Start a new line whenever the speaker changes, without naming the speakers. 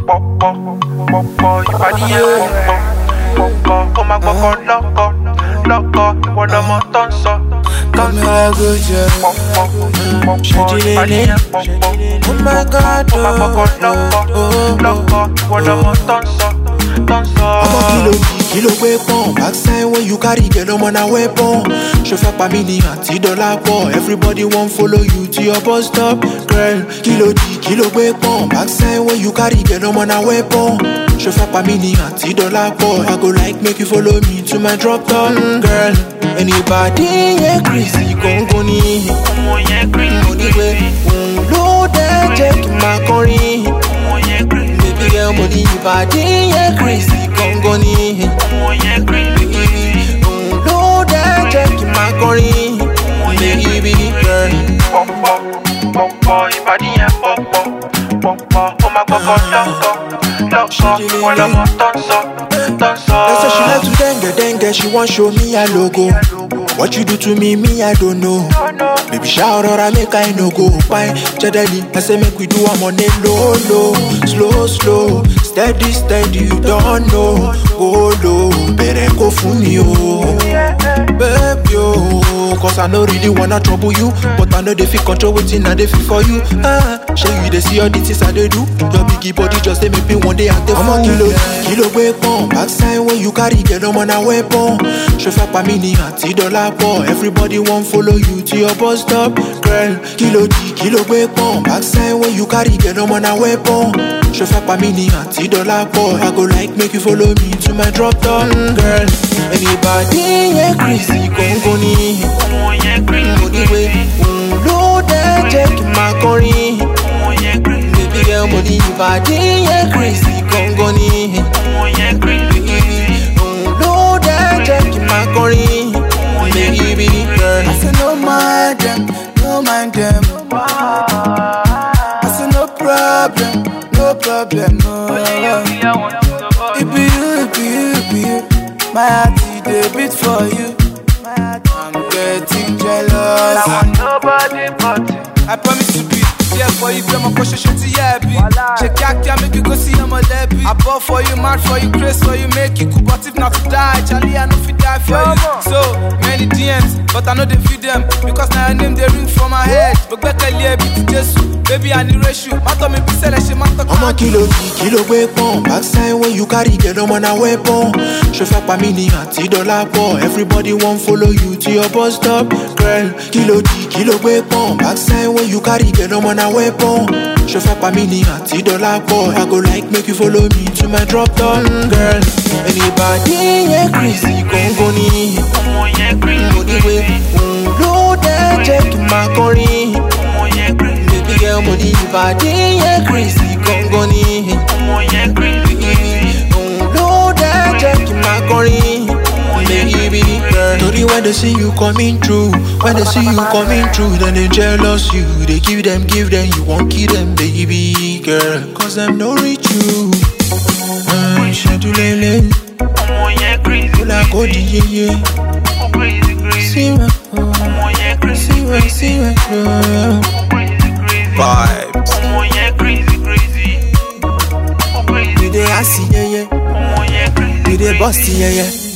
Kilo weapon, backside when you carry girl, I'm on a weapon. Chauffeur pa mini $10 everybody won't follow you to your bus stop, girl. Kilo weapon, backside when you carry girl, I'm on a weapon. Chauffeur pa mini $10 I go like make you follow me to my drop top, girl. Anybody yeah crazy, gongo ni. Money way, load that check my curry. Baby girl, money body yeah crazy, gongo ni. Load that check my curry. Baby girl, body yeah oh my God, so she like to dengue, she want show me a logo. What you do to me, I don't know. Baby shout out, I make I no go. Fine, steadily, I say make we do I'm on it low. Slow, steady, you don't know. Go low, better go for me, baby, cause I no really wanna trouble you, but I know they feel control waiting and they feel for you. Show you they see all the things I they do. Your biggie body just they make me one day and they I'm a kilo weapon. Backside when you carry girl, I'm on a weapon. Chauffeur pa mini $10 everybody won't follow you to your bus stop, girl. Kilo weapon. Backside when you carry girl, I'm on a weapon. Chauffeur pa mini $10 I go like make you follow me to my drop top, girl. Anybody yeah crazy, gongo ni. Money way, load that check my curry. Baby girl, money body yeah crazy, gongo ni. Load that check my curry. Baby girl, I say no mind them. I say no problem. It be you. My heart they beat for you. I'm getting jealous. I want nobody but you. I promise to be there for you. Come on, push your shit to check out, make you go see your levy. I bought for you, mad for you, grace for you, make you cool. But if not to die, Charlie, I know if you die for you. So many DMs, but I know they feed them because now your name they ring from my head. But back a little bit Jesus, baby I need ratio. Matter me be selection, matter. I'm a kilo weapon. Backside when you carry girl, I'm on a weapon. Chauffeur pa mini $10 everybody won't follow you to your bus stop, girl. Kilo weapon. Backside when you carry girl, I'm on a weapon. Chauffeur pa mini $10 I go like make you follow me to my drop top, girl. Anybody yeah crazy, gongo ni. Money way, load that check my curry. Baby girl, money body yeah crazy, gongo ni. Load that check my curry. Baby girl, Tori when they see you coming through, then they jealous you. They give them, you won't kill them, baby girl. Cause them no reach you. Schedule, you like ODJ, see my vibes. You dey assy, yeah. You dey busty, yeah.